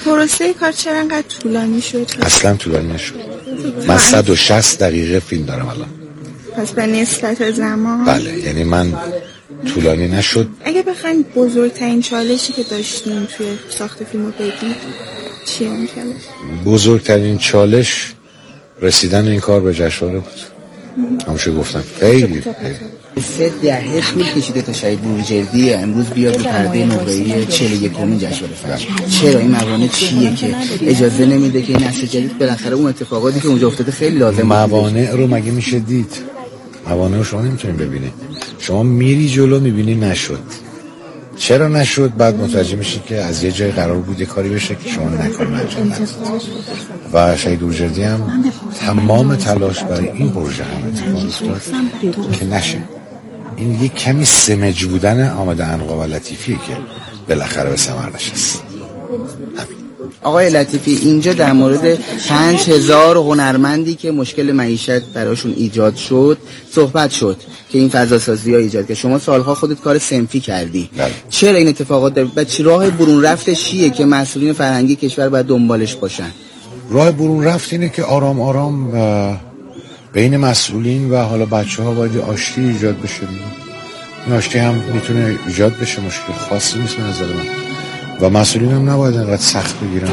پروسه کار چرا انقدر طولانی شد؟ اصلا طولانی نشد. من 160 دقیقه فیلم دارم الان. پس به نسبت زمان؟ بله، یعنی من طولانی نشد. اگه بخواین بزرگترین چالشی که داشتین توی ساخت فیلمو بگید چیه اون چالش؟ بزرگترین چالش رسیدن این کار به جشنواره بود. همونشه گفتم خیلی 3 دهه طول کشیده تا شاید بروجردی امروز بیاد به پرده نقره‌ای 41مین جشنواره فجر. چرا این موانع چیه که اجازه نمیده که این نسل جدید بالاخره اون اتفاقاتی که اونجا افتاده خیلی لازمه؟ موانع رو مگه میشه دید؟ موانع رو شما نمیتونید ببینید. شما میری جلو میبینی نشد. چرا نشد؟ بعد متوجه میشی که از یه جای قرار بود یه کاری بشه که شما نکنید انجام ندید. و شهید بروجردی هم تمام تلاش برای این پروژه هم اتفاق افتاد که نشه. این یک کمی سمج بودن آمد عنقا و لطیفیه که بالاخره به ثمر نشست. آقای لطیفی، اینجا در مورد 5000 هنرمندی که مشکل معیشت براشون ایجاد شد صحبت شد که این فضاسازی‌ها ایجاد که شما سالها خودت کار صنفی کردی. چرا این اتفاقات داره و چه راه برون رفتش چیه که مسئولین فرهنگی کشور باید دنبالش باشن؟ راه برون رفت اینه که آرام آرام بین مسئولین و حالا بچه‌ها باید آشتی ایجاد بشه. این آشتی هم میتونه ایجاد بشه، مشکل خاصی نیست به نظر من. و مسئولین هم نباید انقدر سخت بگیرن.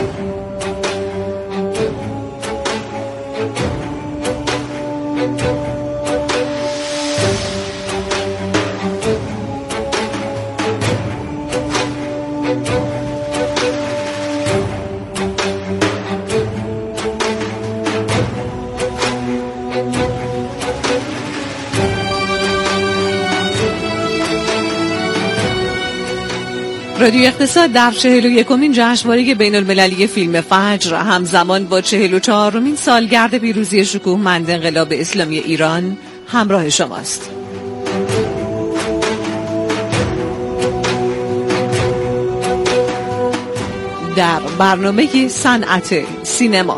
رادیو اقتصاد در 41مین جشنواره بین المللی فیلم فجر همزمان با 44مین سالگرد پیروزی شکوهمند انقلاب اسلامی ایران همراه شماست. در برنامه صنعت سینما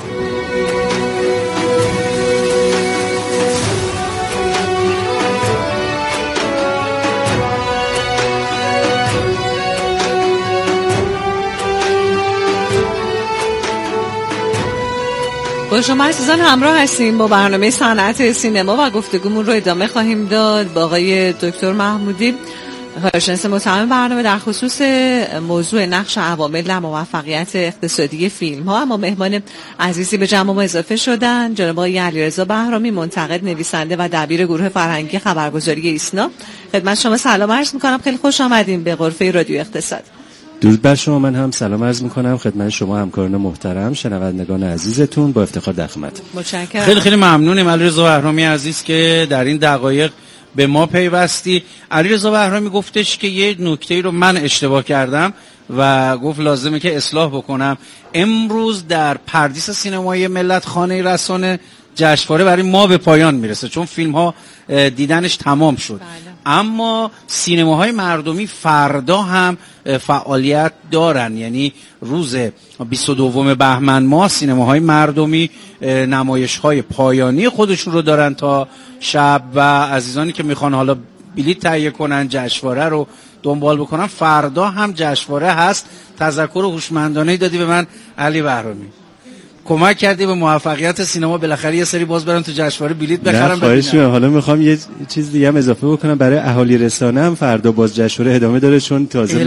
با شما عزیزان همراه هستیم با برنامه صنعت سینما و گفتگومون رو ادامه خواهیم داد با آقای دکتر محمودی، کارشناس متهم برنامه در خصوص موضوع نقش عوامل در موفقیت اقتصادی فیلم ها. اما مهمان عزیزی به جمع ما اضافه شدن، جناب آقای علیرضا بهرامی، منتقد، نویسنده و دبیر گروه فرهنگی خبرگزاری ایسنا. خدمت شما سلام عرض می‌کنم، خیلی خوش آمدین به غرفه رادیو اقتصاد. درود بر شما، من هم سلام عرض میکنم خدمت شما همکاران محترم، شنوندگان عزیزتون، با افتخار در خدمت. متشکرم. خیلی خیلی ممنونیم علیرضا بهرامی عزیز که در این دقایق به ما پیوستی. علیرضا بهرامی گفتش که یه نکته‌ای رو من اشتباه کردم و گفت لازمه که اصلاح بکنم. امروز در پردیس سینمایی ملت خانه رسانه جشنواره برای ما به پایان میرسه، چون فیلم ها دیدنش تمام شد. اما سینماهای مردمی فردا هم فعالیت دارن، یعنی روز 22 بهمن ماه سینماهای مردمی نمایش‌های پایانی خودشون رو دارن تا شب و عزیزانی که میخوان حالا بلیط تهیه کنن جشنواره رو دنبال بکنن، فردا هم جشنواره هست. تذکر هوشمندانه‌ای دادی به من علی بهرامی، کمک کردی به موفقیت سینما، بالاخره یه سری باز برن تو جشنواره بلیط بخرن. خواهش می‌کنم. حالا میخوام یه چیز دیگه هم اضافه بکنم برای اهالی رسانه هم فردا باز جشنواره ادامه داره، چون تازه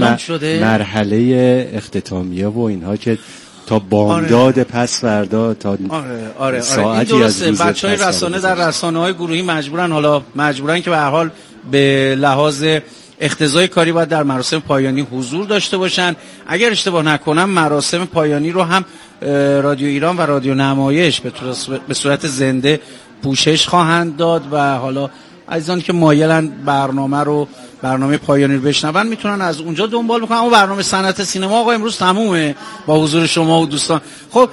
مرحله اختتامیه و اینها که تا بامداد پس فردا تا آره. ساعتی این از روز بچهای رسانه در رسانه‌های گروهی مجبورن که به هر حال به لحاظ اقتضای کاری باید در مراسم پایانی حضور داشته باشن. اگر اشتباه نکنم مراسم پایانی رو هم رادیو ایران و رادیو نمایش به صورت زنده پوشش خواهند داد و حالا عزیزانی که مایلن برنامه پایانی رو بشنون میتونن از اونجا دنبال بکنن. اما برنامه صنعت سینما آقای امروز تمومه با حضور شما و دوستان. خب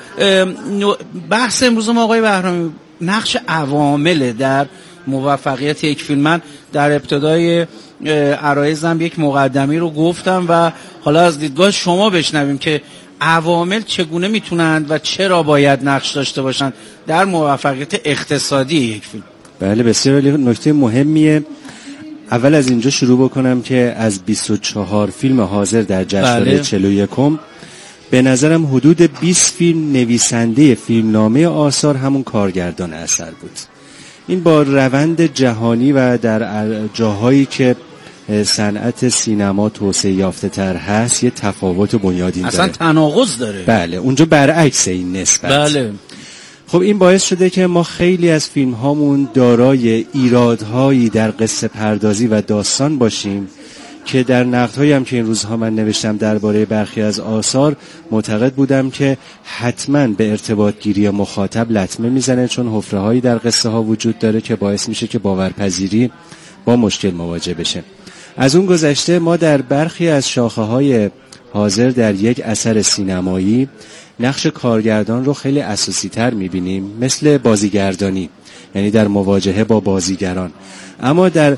بحث امروز ما آقای بهرامی نقش عوامل در موفقیت یک فیلم. من در ابتدای عرایزم یک مقدمی رو گفتم و حالا از دیدگاه شما بشنویم که عوامل چگونه میتونند و چرا باید نقش داشته باشند در موفقیت اقتصادی یک فیلم. بله بسیار نکته مهمیه. اول از اینجا شروع بکنم که از 24 فیلم حاضر در جشنواره 41م به نظرم حدود 20 فیلم نویسنده فیلمنامه آثار همون کارگردان اثر بود. این با روند جهانی و در جاهایی که صنعت سینما توسعه یافته تر هست یه تفاوت بنیادین داره، اصلا تناقض داره. بله، اونجا برعکس این نسبت. بله. خب این باعث شده که ما خیلی از فیلم هامون دارای ایرادهایی در قصه پردازی و داستان باشیم که در نقدهایی هم که این روزها من نوشتم درباره برخی از آثار معتقد بودم که حتما به ارتباط گیری مخاطب لطمه میزنه، چون حفره‌هایی در قصه ها وجود داره که باعث میشه که باورپذیری با مشکل مواجه بشه. از اون گذشته ما در برخی از شاخه‌های حاضر در یک اثر سینمایی نقش کارگردان رو خیلی اساسی تر میبینیم، مثل بازیگردانی، یعنی در مواجهه با بازیگران. اما در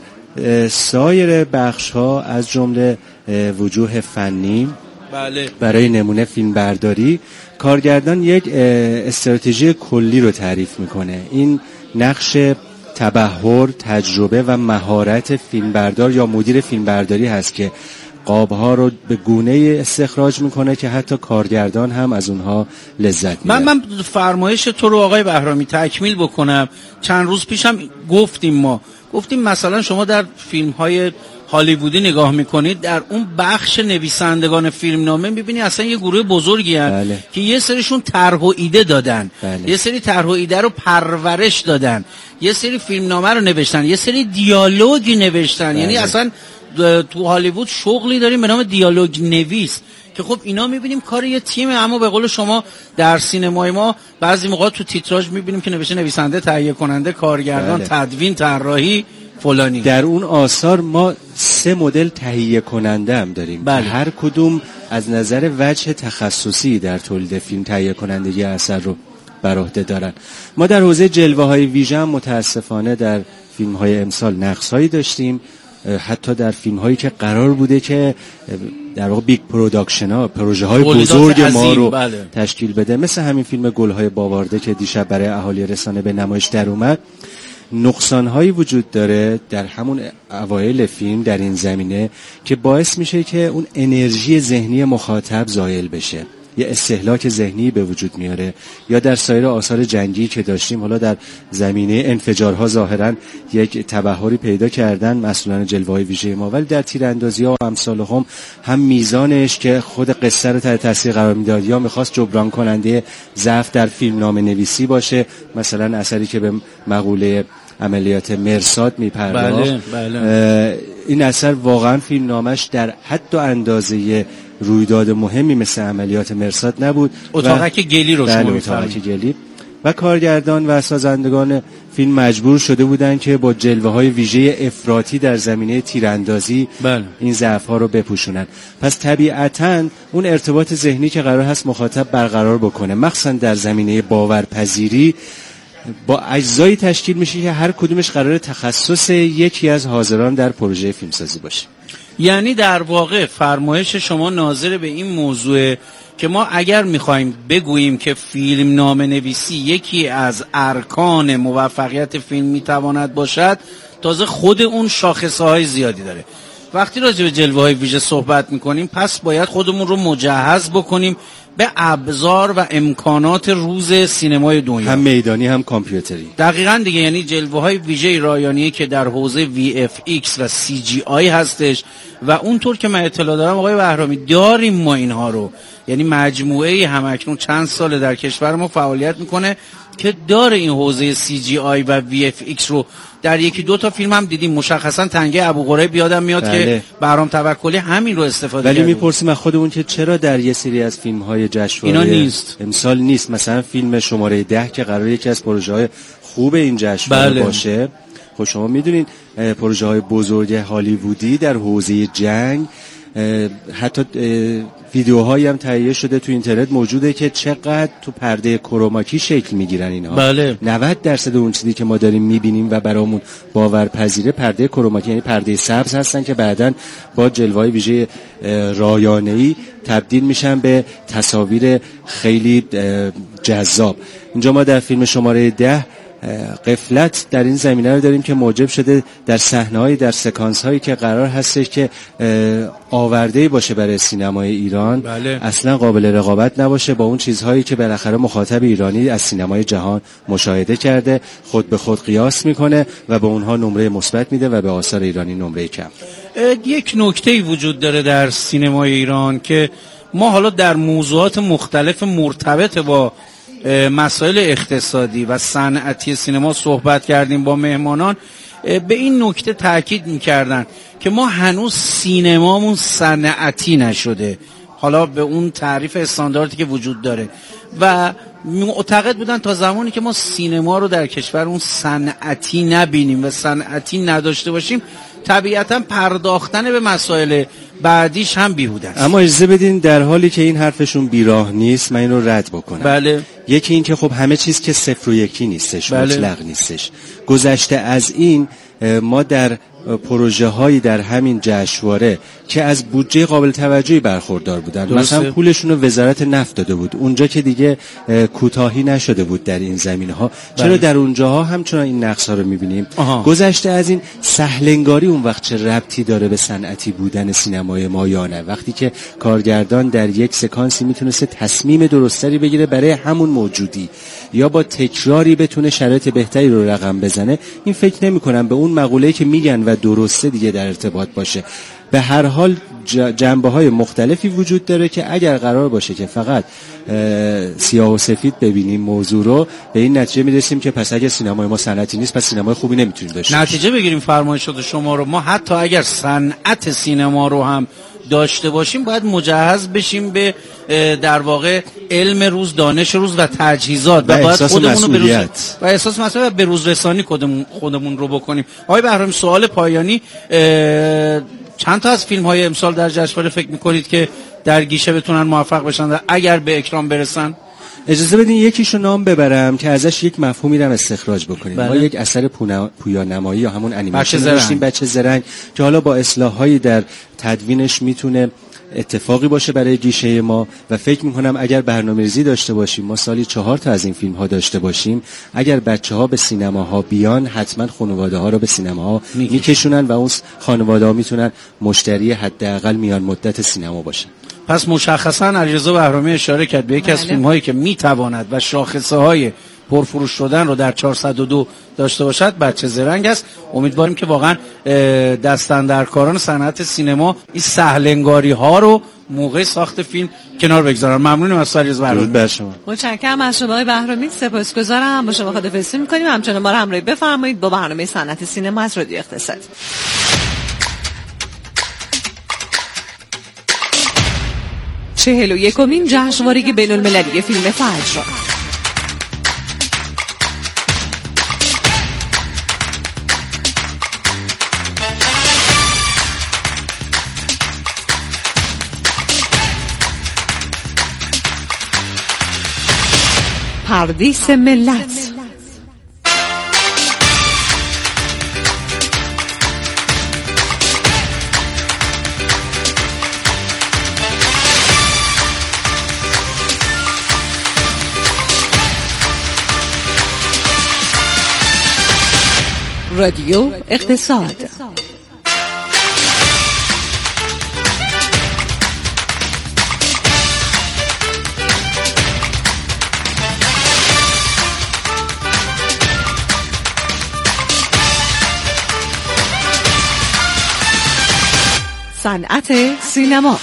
سایر بخش ها از جمله وجوه فنی، بله، برای نمونه فیلم برداری، کارگردان یک استراتژی کلی رو تعریف میکنه. این نقش تبحر، تجربه و مهارت فیلمبردار یا مدیر فیلمبرداری هست که قابها رو به گونه استخراج میکنه که حتی کارگردان هم از اونها لذت میبره. من فرمایش تو رو آقای بهرامی تکمیل بکنم. چند روز پیشم گفتیم مثلا شما در فیلم های هالیوودی نگاه میکنید، در اون بخش نویسندگان فیلمنامه میبینی اصلا یه گروه بزرگی هست. بله. که یه سریشون طرح و ایده دادن. بله. یه سری طرح و ایده رو پرورش دادن، یه سری فیلمنامه رو نوشتن، یه سری دیالوگی نوشتن. بله. یعنی اصلا تو هالیوود شغلی داریم به نام دیالوگ نویس که خب اینا میبینیم کار یه تیمه. اما به قول شما در سینمای ما بعضی موقع تو تیتراژ میبینیم که نوشته نویسنده، تهیه کننده، کارگردان، بله. تدوین، طراحی فلانی. در اون آثار ما 3 مدل تهیه کننده هم داریم. بله. که هر کدوم از نظر وجه تخصصی در تولید فیلم تهیه کنندگی اثر رو بر عهده دارن. ما در حوزه جلوه های ویژه هم متاسفانه در فیلم های امسال نقصایی داشتیم، حتی در فیلم هایی که قرار بوده که در واقع بیگ پروداکشن ها، پروژه های بزرگ ما رو بله. تشکیل بده، مثل همین فیلم گلهای باوارده که دیشب برای اهالی رسانه به نمایش در اومد. نقصان هایی وجود داره در همون اوایل فیلم در این زمینه که باعث میشه که اون انرژی ذهنی مخاطب زایل بشه، یه استهلاک ذهنی به وجود میاره. یا در سایر آثار جنگی که داشتیم، حالا در زمینه انفجارها ظاهرا یک تبحری پیدا کردن مسئولان جلوه‌های ویژه ما، ولی در تیراندازی‌ها و امثال هم میزانش که خود قصه رو تحت تاثیر قرار میداد یا میخواست جبران کننده ضعف در فیلمنامه نویسی باشه، مثلا اثری که به مقوله عملیات مرصاد میپرداخت. بله. این اثر واقعا فیلمنامش در حد و اندازه رویداد مهمی مثل عملیات مرصاد نبود. اتاقک گلی رو شما اتاقک گلی و کارگردان و سازندگان فیلم مجبور شده بودن که با جلوه‌های ویژه افراطی در زمینه تیراندازی این ضعف‌ها رو بپوشونن. پس طبیعتاً اون ارتباط ذهنی که قرار هست مخاطب برقرار بکنه، مخصوصاً در زمینه باورپذیری، با اجزایی تشکیل میشه که هر کدومش قراره تخصص یکی از حاضران در پروژه فیلمسازی باشه. یعنی در واقع فرمایش شما ناظر به این موضوع که ما اگر میخوایم بگوییم که فیلم نامه نویسی یکی از ارکان موفقیت فیلم میتواند باشد، تازه خود اون شاخصه های زیادی داره. وقتی راجع به جلوه های ویژه صحبت میکنیم، پس باید خودمون رو مجهز بکنیم به ابزار و امکانات روز سینمای دنیا، هم میدانی هم کامپیوتری. دقیقاً دیگه. یعنی جلوه های ویژه رایانه‌ای که در حوزه VFX و CGI هستش و اونطور که من اطلاع دارم آقای بهرامی داریم ما اینها رو، یعنی مجموعه همکنون چند ساله در کشور ما فعالیت میکنه که داره این حوزه CGI و VFX رو. در 1-2 تا فیلم هم دیدیم، مشخصا تنگه ابوقریب یادم میاد که بهرام توکلی همین رو استفاده کرد. ولی میپرسیم از خودمون که چرا در یه سری از فیلم‌های جشنواره اینا نیست، امسال نیست. مثلا فیلم شماره 10 که قراره یکی از پروژه‌های خوب این جشنواره باشه. خب شما میدونین پروژه‌های بزرگ هالیوودی در حوزه جنگ، حتی ویدیوهایی هم تهیه شده تو اینترنت موجوده که چقدر تو پرده کروماکی شکل میگیرن اینها. بله. 90% اون چیزی که ما داریم میبینیم و برامون باورپذیره پرده کروماکی، یعنی پرده سبز هستن که بعداً با جلوه‌های ویژه رایانه‌ای تبدیل میشن به تصاویر خیلی جذاب. اینجا ما در فیلم شماره 10 غفلت در این زمینه رو داریم که موجب شده در صحنه‌های در سکانس‌هایی که قرار هستش که آورده‌ای باشه برای سینمای ایران اصلا قابل رقابت نباشه با اون چیزهایی که بالاخره مخاطب ایرانی از سینمای جهان مشاهده کرده، خود به خود قیاس میکنه و به اونها نمره مثبت میده و به آثار ایرانی نمره کم. یک نکته‌ای وجود داره در سینمای ایران که ما حالا در موضوعات مختلف مرتبط با مسائل اقتصادی و صنعتی سینما صحبت کردیم با مهمانان، به این نکته تاکید می‌کردن که ما هنوز سینمامون صنعتی نشده، حالا به اون تعریف استانداردی که وجود داره، و معتقد بودن تا زمانی که ما سینما رو در کشور اون صنعتی نبینیم و صنعتی نداشته باشیم طبیعتا پرداختن به مسائل بعدیش هم بیهوده است. اما اجازه بدین در حالی که این حرفشون بیراه نیست من این رو رد بکنم. بله. یکی این که خب همه چیز که صفر و یکی نیستش، مطلق نیستش. گذشته از این ما در پروژه هایی در همین جشنواره که از بودجه قابل توجهی برخوردار بودن، مثلا پولشون رو وزارت نفت داده بود، اونجا که دیگه کوتاهی نشده بود در این زمینه ها. چرا در اونجاها همچنان این نقص ها رو میبینیم؟ گذشته از این سهلنگاری اون وقت چه ربطی داره به صنعتی بودن سینمای ما یا نه؟ وقتی که کارگردان در یک سکانسی میتونسته تصمیم درستری بگیره برای همون موجودی یا با تکراری بتونه شرایط بهتری رو رقم بزنه، این فکر نمی‌کنم به اون مقوله‌ای که میگن و درسته دیگه در ارتباط باشه. به هر حال جنبه‌های مختلفی وجود داره که اگر قرار باشه که فقط سیاه و سفید ببینیم موضوع رو، به این نتیجه میرسیم که پس اگر سینمای ما صنعتی نیست پس سینمای خوبی نمیتونیم داشته باشیم. نتیجه بگیریم فرمایشات شما رو، ما حتی اگر صنعت سینما رو هم داشته باشیم باید مجهز بشیم به در واقع علم روز، دانش روز و تجهیزات و باید خودمون رو و احساس مسئولیت به روز رسانی خودمون رو بکنیم. آقای بهرامی، سوال پایانی، چند تا از فیلم های امسال در جشنواره فکر میکنید که در گیشه بتونن موفق بشن اگر به اکرام برسن؟ اجازه بدین یکیشو نام ببرم که ازش یک مفهومی رو استخراج بکنیم. ما یک اثر پویانمایی یا همون انیمیشن داشتیم، بچه زرنگ، که حالا با اصلاح‌هایی در تدوینش میتونه اتفاقی باشه برای گیشه ما و فکر میکنم اگر برنامه‌ریزی داشته باشیم، ما سالی 4 تا از این فیلم ها داشته باشیم، اگر بچه‌ها به سینماها بیان حتما خانواده‌ها رو به سینماها میکشونن و اون خانواده‌ها میتونن مشتری حداقل میان مدت سینما باشن. پس مشخصا علیرضا بهرامی اشاره کرد به یکی از فیلم‌هایی که میتواند و شاخصه‌های پرفروش شدن رو در 402 داشته باشد بچه زرنگ است. امیدواریم که واقعا دستاندرکاران صنعت سینما این سهلنگاری ها رو موقع ساخت فیلم کنار بگذارن. ممنونم از علیرضا بهرامی. متشکرم از شما آقای بهرامی، سپاسگزارم. با شما خداحافظی می‌کنیم. همچنان ما رو همراهی بفرمایید با برنامه صنعت سینما از رادیو اقتصاد. 41مین جشنواره بین‌المللی فیلم فجر پردیس ملت. رادیو اقتصاد. صنعت سینما.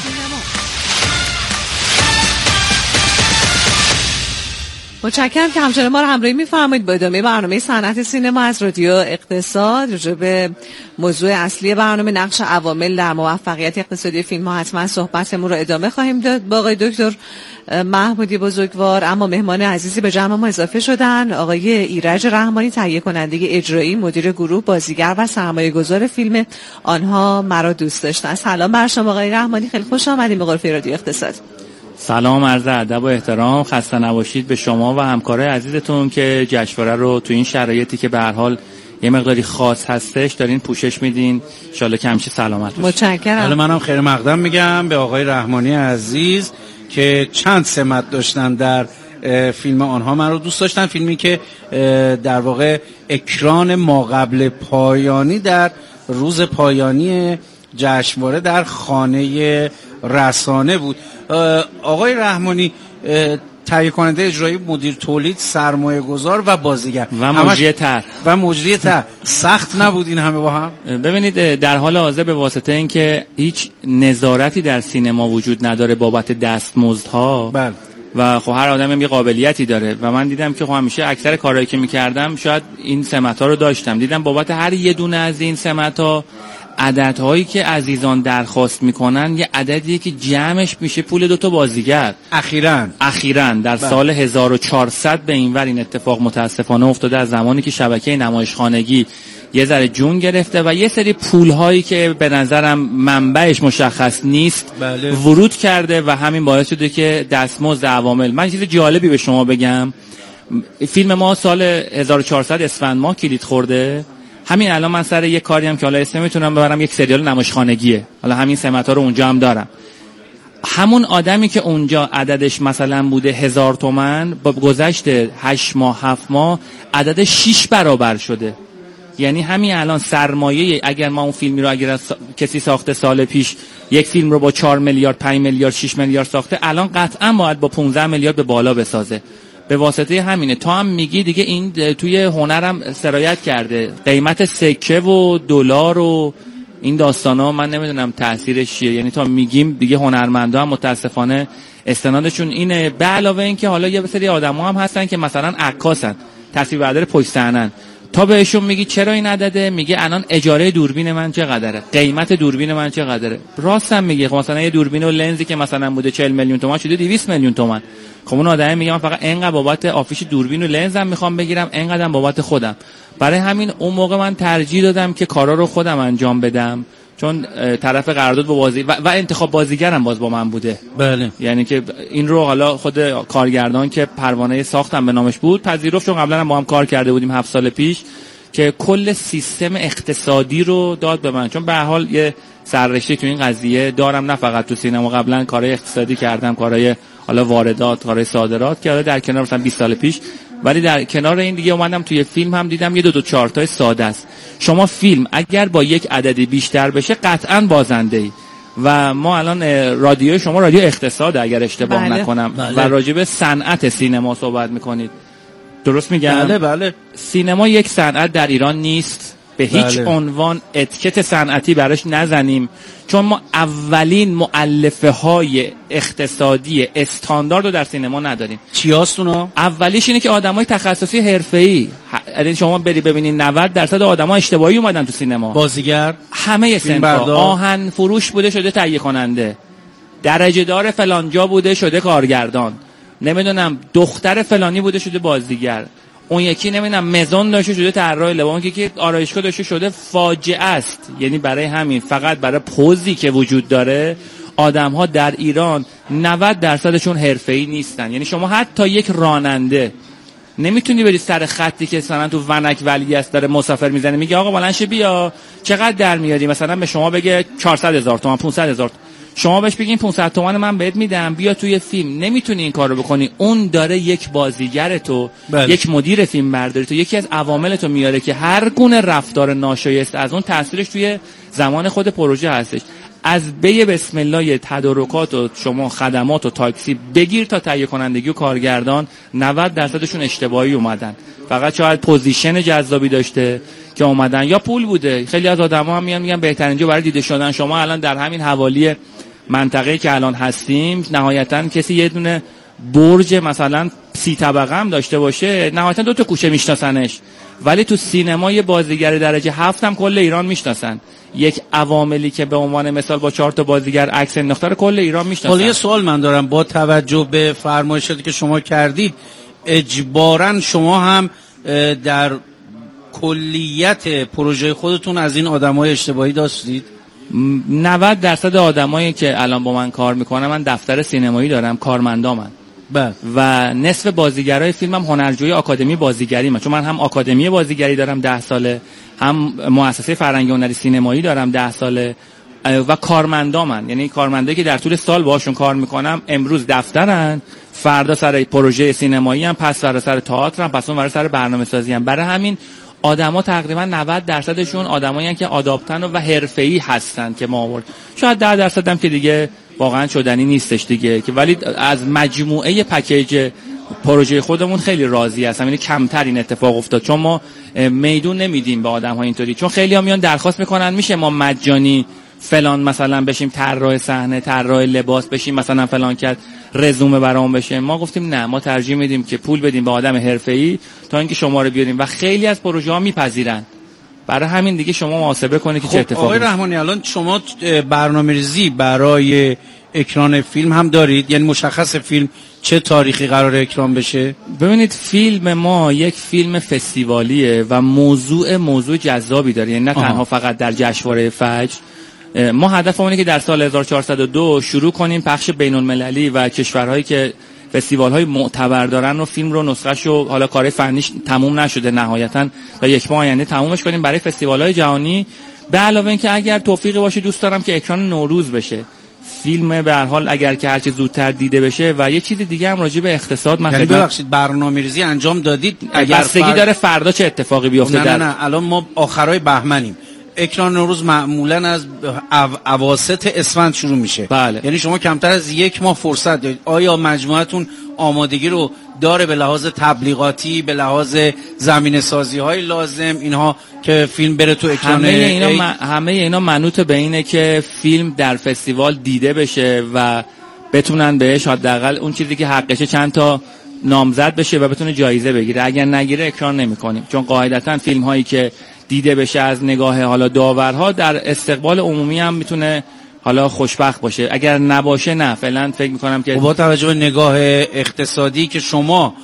متشکرم که همچنان ما رو همراهی می‌فرمایید با ادامه برنامه صنعت سینما از رادیو اقتصاد. راجع به موضوع اصلی برنامه نقش عوامل در موفقیت اقتصادی فیلم‌ها حتما صحبتمون رو ادامه خواهیم داد با آقای دکتر محمودی بزرگوار. اما مهمان عزیزی به جمع ما اضافه شدن، آقای ایرج رحمانی، تهیه کننده اجرایی، مدیر گروه، بازیگر و سرمایه‌گذار فیلم آنها مرا دوست داشتن. سلام بر شما آقای رحمانی، خیلی خوش آمدید به غرفه رادیو اقتصاد. سلام، عرض ادب و احترام، خسته نباشید به شما و همکارای عزیزتون که جشنواره رو تو این شرایطی که به هر حال یه مقداری خاص هستش دارین پوشش میدین. ان شاءالله که همیشه سلامت باشید. متشکرم. حالا منم خیر مقدم میگم به آقای رحمانی عزیز که چند سمت داشتن در فیلم آنها من رو دوست داشتم، فیلمی که در واقع اکران ماقبل پایانی در روز پایانی جشنواره در خانه رسانه بود. آقای رحمانی، تهیه کننده اجرایی، مدیر تولید، سرمایه گذار و بازیگر و مجری طرح سخت نبود این همه با هم؟ ببینید در حال حاضر به واسطه اینکه هیچ نظارتی در سینما وجود نداره بابت دستمزدها، بله، و خب هر آدم هم یه قابلیتی داره و من دیدم که خب همیشه اکثر کارهایی که میکردم شاید این سمت‌ها رو داشتم، دیدم بابت هر یه دونه از این سمت‌ها عددهایی که عزیزان درخواست میکنن یه عددیه که جمعش میشه پول 2 تا بازیگر. اخیراً در سال 1400 به اینور این اتفاق متاسفانه افتاده، از زمانی که شبکه نمایشخانگی یه ذره جون گرفته و یه سری پولهایی که به نظرم منبعش مشخص نیست بله. ورود کرده و همین باعث شده که دستمزد عوامل. من چیز جالبی به شما بگم، فیلم ما سال 1400 اسفند ماه کلید خورده. همین الان من سر یه کاری هم که حالا اسم نمیتونم ببرم، یک سریال نمایشخانگیه، حالا همین سمت‌ها رو اونجا هم دارم. همون آدمی که اونجا عددش مثلا بوده 1000 تومان، با گذشت 8 ماه 7 ماه عدد 6 برابر شده. یعنی همین الان سرمایه، اگر ما اون فیلمی رو اگر کسی ساخته سال پیش یک فیلم رو با 4 میلیارد 5 میلیارد 6 میلیارد ساخته، الان قطعا باید با 15 میلیارد به بالا بسازه. به واسطه همینه. تا هم میگی دیگه این توی هنرم سرایت کرده، قیمت سکه و دلار و این داستانا من نمیدونم تاثیرش چیه. یعنی تا میگیم دیگه هنرمندا هم متاسفانه استنادشون اینه. به علاوه این که حالا یه سری آدما هم هستن که مثلا عکاسن، تصویربردار پشت صحنه‌ن، تا بهشون میگی چرا این عدده، میگه الان اجاره دوربین من چقدره، قیمت دوربین من چقدره. راست هم میگه. خب مثلا یه دوربین و لنزی که مثلا بوده 40 میلیون تومان شده 200 میلیون تومان. خب اون آدم میگه من فقط اینقدر بابت آفیش دوربین و لنزم میخوام بگیرم، اینقدرم بابت خودم. برای همین اون موقع من ترجیح دادم که کارا رو خودم انجام بدم، چون طرف قرارداد با بازی و انتخاب بازیگرم باز با من بوده. بله. یعنی که این رو حالا خود کارگردان که پروانه ساختم به نامش بود پذیرفت، چون قبلا هم با هم کار کرده بودیم 7 سال پیش، که کل سیستم اقتصادی رو داد به من، چون به هر حال یه سررشته تو این قضیه دارم، نه فقط تو سینما. قبلا کارهای اقتصادی کردم، کارهای حالا واردات، کارهای صادرات که حالا در کنار مثلا 20 سال پیش، ولی در کنار این دیگه اومدم توی فیلم هم دیدم یه 2 چارتای ساده است. شما فیلم اگر با یک عددی بیشتر بشه قطعاً بازنده‌ای. و ما الان رادیو شما رادیو اقتصاد اگر اشتباه نکنم و راجع به صنعت سینما صحبت میکنید، درست میگم؟ بله. سینما یک صنعت در ایران نیست، به هیچ عنوان اتیکت صنعتی براش نزنیم، چون ما اولین مؤلفه های اقتصادی استاندارد رو در سینما نداریم. چی هست اونا؟ اولیش اینه که آدمای تخصصی حرفه‌ای، یعنی شما بری ببینید 90% آدما اشتباهی اومدن تو سینما. بازیگر همه سنفا، آهن فروش بوده شده تهیه کننده، درجه دار فلانجا بوده شده کارگردان، نمیدونم دختر فلانی بوده شده بازیگر، اون یکی نمیدونم مزون داشته شده طراح لباس، که آرایشگاه داشته شده. فاجعه است. یعنی برای همین فقط برای پوزی که وجود داره آدم‌ها در ایران 90%شون حرفه‌ای نیستن. یعنی شما حتی یک راننده نمیتونی بری سر خطی که مثلا تو ونک ولی است داره مسافر میزنه میگه آقا بلند شه بیا چقدر در میاری، مثلا به شما بگه 400,000 تومان 500,000، شما بهش بگین 500 تومان من بهت میدم بیا توی فیلم، نمیتونی این کارو بکنی. اون داره یک بازیگر تو یک مدیر فیلم برداری تو یکی از عوامل تو میاره که هر گونه رفتار ناشایست از اون تاثیرش توی زمان خود پروژه هستش. از بی بسم الله تدارکات و شما خدمات و تاکسی بگیر تا تهیه کنندگی و کارگردان 90%شون اشتباهی اومدن. فقط شاید پوزیشن جذابی داشته که اومدن یا پول بوده. خیلی از آدما هم میگن بهترین جا برای دیده شدن. شما الان در همین حوالی منطقه‌ای که الان هستیم نهایتاً کسی یه دونه برج مثلا 30 طبقه هم داشته باشه نهایتاً 2 تا کوچه میشناسنش، ولی تو سینما یه بازیگر درجه 7 هم کل ایران میشناسن. یک عواملی که به عنوان مثال با 4 تا بازیگر عکس انداخته رو کل ایران میشناسن. حالا یه سوال من دارم، با توجه به فرمایشاتی که شما کردید اجباراً شما هم در کلیت پروژه خودتون از این آدمای اشتباهی داشتید؟ 90% آدمایی که الان با من کار میکنن، من دفتر سینمایی دارم، کارمندامن. و نصف بازیگرای فیلمم هنرجوی آکادمی بازیگری من، چون من هم آکادمی بازیگری دارم 10 ساله، هم مؤسسه فرهنگی هنری سینمایی دارم 10 ساله. و کارمندامن، یعنی کارمندایی که در طول سال باهاشون کار میکنم امروز دفترن، فردا سر پروژه سینمایی هم، پس فردا سر تئاتر هم، پس اون فردا سر برنامه‌سازی هم. برای همین آدما تقریبا 90% آدمایی هستن که آداپتن و حرفه‌ای هستن که ما آورد. شاید 10% هم که دیگه واقعا شدنی نیستش دیگه، که ولی از مجموعه پکیج پروژه خودمون خیلی راضی هستم. یعنی کمتر این اتفاق افتاد، چون ما میدون نمیدیم به آدم‌ها اینطوری. چون خیلی‌ها میان درخواست میکنن میشه ما مجانی فلان مثلا بشیم، طراح صحنه، طراح لباس بشیم، مثلا فلان کرد رزومه برام بشه. ما گفتیم نه، ما ترجیح میدیم که پول بدیم به آدم حرفه‌ای تا اینکه شما رو بیاریم، و خیلی از پروژه‌ها میپذیرن. برای همین دیگه شما محاسبه کنید که چه اتفاقی. آقای رحمانی الان شما برنامه‌ریزی برای اکران فیلم هم دارید؟ یعنی مشخص فیلم چه تاریخی قرار اکران بشه؟ ببینید فیلم ما یک فیلم فستیوالیه و موضوع جذابی داره، یعنی نه تنها فقط در جشنواره فجر. ما هدفمونه که در سال 1402 شروع کنیم پخش بین‌المللی و کشورهایی که فستیوال‌های معتبر دارن و فیلم رو نسخه‌شو، حالا کار فنیش تموم نشده نهایتاً تا یک ماه آینده تمومش کنیم برای فستیوال‌های جهانی. به علاوه اینکه اگر توفیقی باشه دوست دارم که اکران نوروز بشه فیلم، به هر حال اگر که هرچه زودتر دیده بشه. و یه چیز دیگه هم راجع به اقتصاد من ببخشید برنامه‌ریزی انجام دادید؟ اگر بستگی داره فردا چه اتفاقی بیفته. نه الان ما آخرای بهمنیم، اکران نوروز معمولا از اواسط اسفند شروع میشه. بله. یعنی شما کمتر از یک ماه فرصت دارید. آیا مجموعتون آمادگی رو داره به لحاظ تبلیغاتی، به لحاظ زمینه سازی های لازم اینها که فیلم بره تو اکران؟ همه اینا منوط به اینه که فیلم در فستیوال دیده بشه و بتونن بهش حداقل اون چیزی که حقشه چند تا نامزد بشه و بتونه جایزه بگیره. اگر نگیره اکران نمی‌کنیم، چون قاعدتاً فیلم هایی که دیده بشه از نگاه حالا داورها در استقبال عمومی هم میتونه حالا خوشبخت باشه. اگر نباشه نه، فعلا فکر میکنم که با توجه به نگاه اقتصادی که شما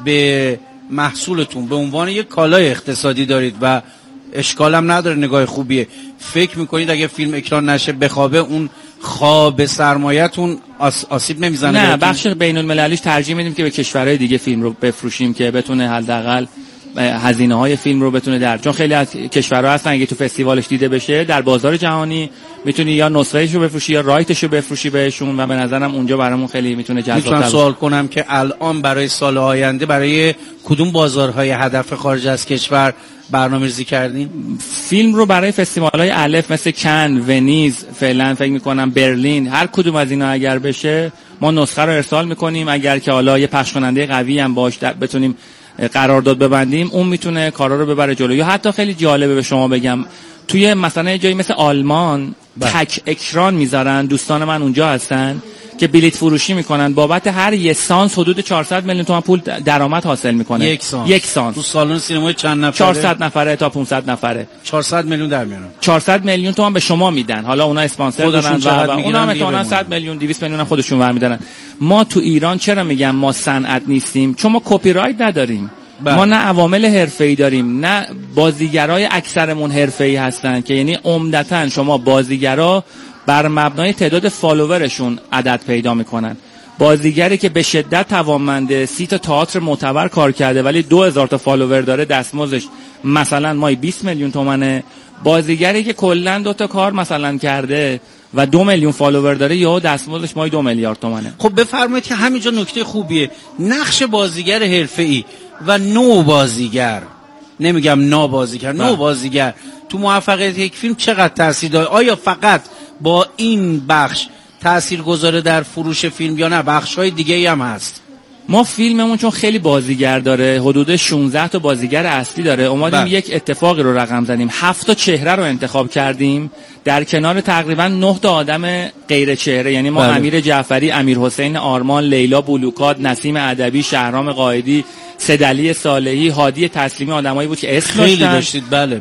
به محصولتون به عنوان یک کالای اقتصادی دارید و اشکال هم نداره، نگاه خوبیه، فکر میکنید اگه فیلم اکران نشه بخوابه اون خواب سرمایه‌تون آسیب نمیزنه؟ نه، بخش بین‌المللیش ترجیح میدیم که به کشورهای دیگه فیلم رو بفروشیم که بتونه حداقل هزینه های فیلم رو بتونه در، چون خیلی از کشورها هستن اگه تو فستیوالش دیده بشه در بازار جهانی میتونی یا نسخه‌اشو بفروشی یا رایتشو بفروشی بهشون، و به نظرم اونجا برامون خیلی میتونه جذاب‌تر. میتونم سوال کنم که الان برای سال آینده برای کدوم بازارهای هدف خارج از کشور برنامه‌ریزی کردین؟ فیلم رو برای فستیوال‌های الف مثل کن، ونیز، فعلا فکر می‌کنم برلین، هر کدوم از اینا اگر بشه ما نسخه رو ارسال می‌کنیم. اگر که حالا یه پخش کننده قوی هم باش بتونیم قرارداد ببندیم، اون میتونه کارا رو ببره جلو. یا حتی خیلی جالبه به شما بگم، توی مثلا جایی مثل آلمان تک اکران میذارن، دوستان من اونجا هستن که بلیت فروشی میکنن، بابت هر یه سانس حدود 400 میلیون تومان پول درآمد حاصل میکنه. یک سانس تو سالن سینمای چند نفره؟ 400 نفره تا 500 نفره 400 میلیون در میارن. 400 میلیون تومان به شما میدن، حالا اونا اسپانسر دارن و اونا مثلا 100 میلیون 200 میلیون خودشون برمیدارن. ما تو ایران چرا میگم ما صنعت نیستیم؟ چون ما کپی رایت نداریم. ما نه عوامل حرفه‌ای داریم، نه بازیگرای اکثرمون حرفه‌ای هستن، که یعنی عمدتاً شما بازیگرا بر مبنای تعداد فالوورشون عدد پیدا میکنن. بازیگری که به شدت توانمنده، 30 تا تئاتر معتبر کار کرده ولی 2000 تا فالوور داره، دستمزدش مثلا مای 20 میلیون تومانه. بازیگری که کلا 2 تا کار مثلا کرده و 2 میلیون فالوور داره، یا دستمزدش مای 2 میلیارد تومانه. خب بفرمایید که همینجا نکته خوبیه، نقش بازیگر حرفه‌ای و نو بازیگر، نمیگم نابازیگر، نو بازیگر تو موفقیت یک فیلم چقدر تاثیر داره؟ آیا فقط با این بخش تأثیر گذاره در فروش فیلم یا نه بخش‌های دیگه‌ای هم هست؟ ما فیلممون چون خیلی بازیگر داره، حدود 16 تا بازیگر اصلی داره، اومدیم یک اتفاقی رو رقم زدیم، 7 تا چهره رو انتخاب کردیم در کنار تقریبا 9 تا آدم غیر چهره. یعنی ما امیر جعفری، امیر حسین آرمان، لیلا بولوکات، نسیم ادبی، شهرام قائدی، سدعلی صالحی، هادی تسلیمی، آدمایی بود که اسم داشتن. بله.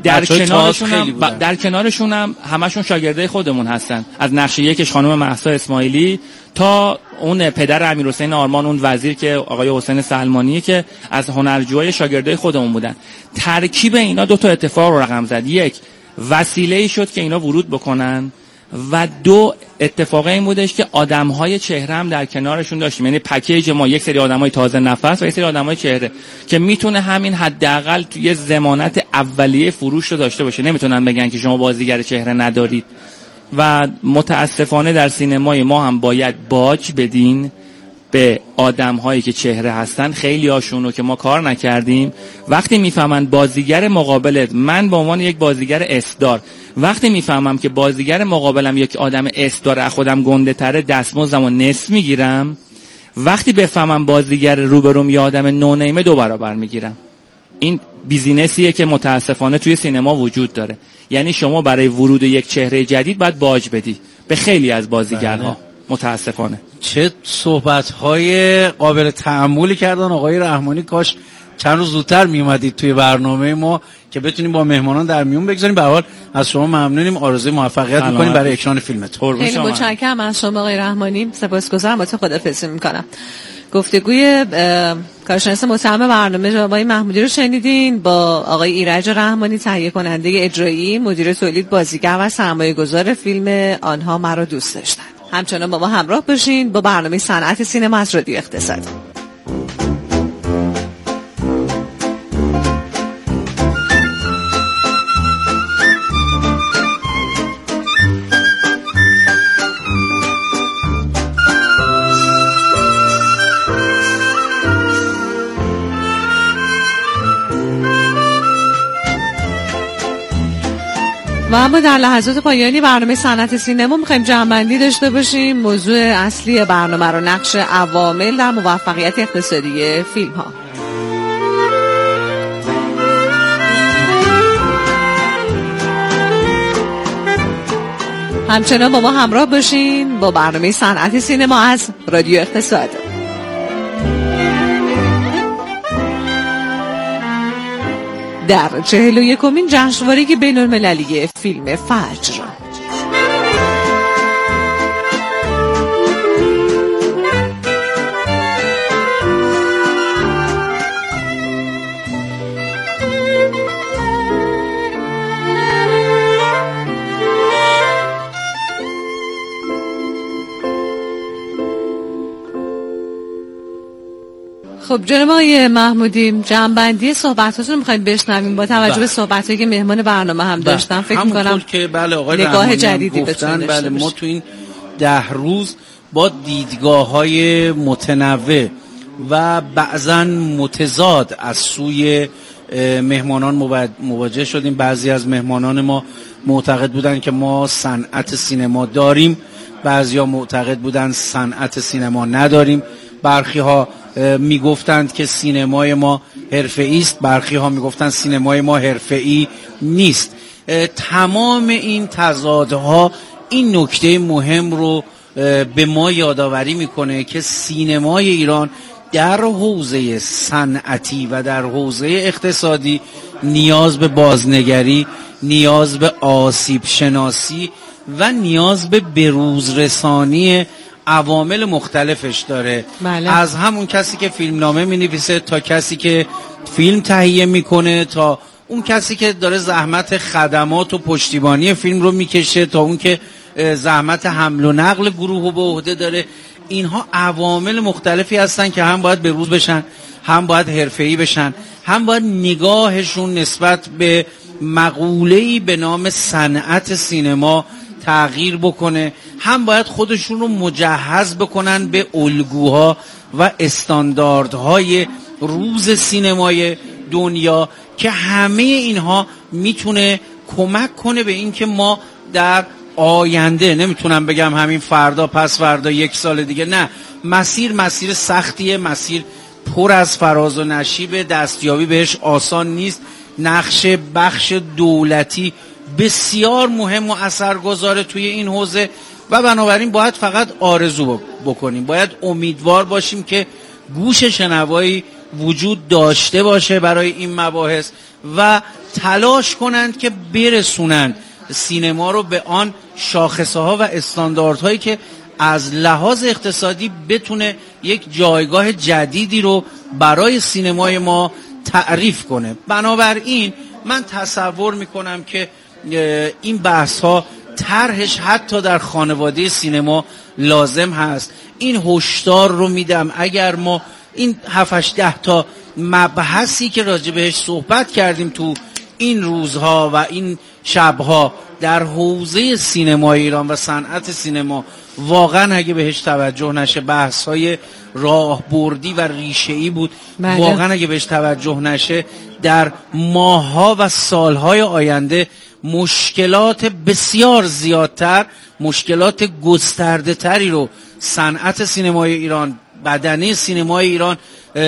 در کنارشون هم همشون شاگردای خودمون هستن، از نقشه یکش خانم مهسا اسماعیلی تا اون پدر امیر حسین آرمان، اون وزیر که آقای حسین سلمانی، که از هنرجوهای شاگردای خودمون بودن. ترکیب اینا 2 تا اتفاق رو رقم زد. یک، وسیله‌ای شد که اینا ورود بکنن، و 2 اتفاق این بودش که آدم‌های چهره هم در کنارشون داشتیم. یعنی پکیج ما یک سری آدم‌های تازه نفس و یک سری آدم‌های چهره که میتونه همین حداقل توی ضمانت اولیه فروش رو داشته باشه. نمیتونن بگن که شما بازیگر چهره ندارید. و متاسفانه در سینمای ما هم باید باج بدین به آدم هایی که چهره هستن. خیلی هاشونو که ما کار نکردیم وقتی میفهمن بازیگر مقابلت، من به عنوان یک بازیگر اسدار وقتی میفهمم که بازیگر مقابلم یک آدم اسدار، خودم گنده تره، دستمزدمو نصف میگیرم. وقتی بفهمم بازیگر روبروم یه آدم نونیمه 2 برابر میگیرم. این بیزینسیه که متاسفانه توی سینما وجود داره. یعنی شما برای ورود یک چهره جدید باید باج بدی به خیلی از بازیگرها. متاسفانه. چه صحبت‌های قابل تأملی کردن آقای رحمانی. کاش چند روز زودتر میومدید توی برنامه ما که بتونیم با مهمانان در میون بگذاریم. به هر حال از شما ممنونیم، آرزوی موفقیت می‌کنیم برای اکران فیلمتون. خیلی متشکرم از شما آقای رحمانی، سپاسگزارم. با تو خداحافظی می‌کنم. گفتگوی کارشناس متهم برنامه جناب آقای محمودی رو شنیدین با آقای ایرج رحمانی، تهیه کننده اجرایی، مدیر تولید، بازیگر و سرمایه‌گذار فیلم آنها مرا دوست داشتند. همچنان با ما همراه باشین با برنامه صنعت سینما از رادیو اقتصاد. و اما در لحظات پایانی برنامه صنعت سینما می‌خوایم جمع‌بندی داشته باشیم. موضوع اصلی برنامه رو نقش عوامل در موفقیت اقتصادی فیلم‌ها. همچنان با ما همراه باشین با برنامه صنعت سینما از رادیو اقتصاد. در 41مین جشنواره بین‌المللی فیلم فجر. خب جناب آقای محمودی، جمع‌بندی صحبتاتون رو می‌خوایم بشنویم با توجه به صحبتایی که مهمان برنامه هم داشتن. فکر می‌کنم که بله آقای نگاه جدیدی گفتن. بله ما تو این 10 روز با دیدگاه‌های متنوع و بعضاً متضاد از سوی مهمانان مواجه شدیم. بعضی از مهمانان ما معتقد بودن که ما صنعت سینما داریم، بعضیا معتقد بودن صنعت سینما نداریم. برخی‌ها میگفتند که سینمای ما حرفه‌ای است، برخی‌ها میگفتند سینمای ما حرفه‌ای نیست. تمام این تضادها این نکته مهم رو به ما یادآوری میکنه که سینمای ایران در حوزه صنعتی و در حوزه اقتصادی نیاز به بازنگری، نیاز به آسیب شناسی و نیاز به بروز رسانی عوامل مختلفش داره. بله. از همون کسی که فیلمنامه می‌نویسه تا کسی که فیلم تهیه میکنه، تا اون کسی که داره زحمت خدمات و پشتیبانی فیلم رو میکشه، تا اون که زحمت حمل و نقل گروه رو به عهده داره. اینها عوامل مختلفی هستن که هم باید بروز بشن، هم باید حرفه‌ای بشن، هم باید نگاهشون نسبت به مقوله‌ای به نام صنعت سینما تغییر بکنه، هم باید خودشون رو مجهز بکنن به الگوها و استانداردهای روز سینمای دنیا که همه اینها میتونه کمک کنه به این که ما در آینده، نمیتونم بگم همین فردا پس فردا 1 سال دیگه، نه، مسیر سختیه، مسیر پر از فراز و نشیب، دستیابی بهش آسان نیست. نقش بخش دولتی بسیار مهم و اثرگذاره توی این حوزه و بنابراین باید فقط آرزو بکنیم، باید امیدوار باشیم که گوش شنوایی وجود داشته باشه برای این مباحث و تلاش کنند که برسونند سینما رو به آن شاخصه ها و استانداردهایی که از لحاظ اقتصادی بتونه یک جایگاه جدیدی رو برای سینمای ما تعریف کنه. بنابراین من تصور میکنم که این بحث ها طرحش حتی در خانواده سینما لازم هست. این هشدار رو میدم اگر ما این 7-8 تا مبحثی که راجع بهش صحبت کردیم تو این روزها و این شبها در حوزه سینمای ایران و صنعت سینما واقعا اگه بهش توجه نشه، بحث‌های راهبردی و ریشه‌ای بود، واقعا اگه بهش توجه نشه در ماه‌ها و سال‌های آینده مشکلات بسیار زیادتر، مشکلات گسترده تری رو صنعت سینمای ایران، بدنه سینمای ایران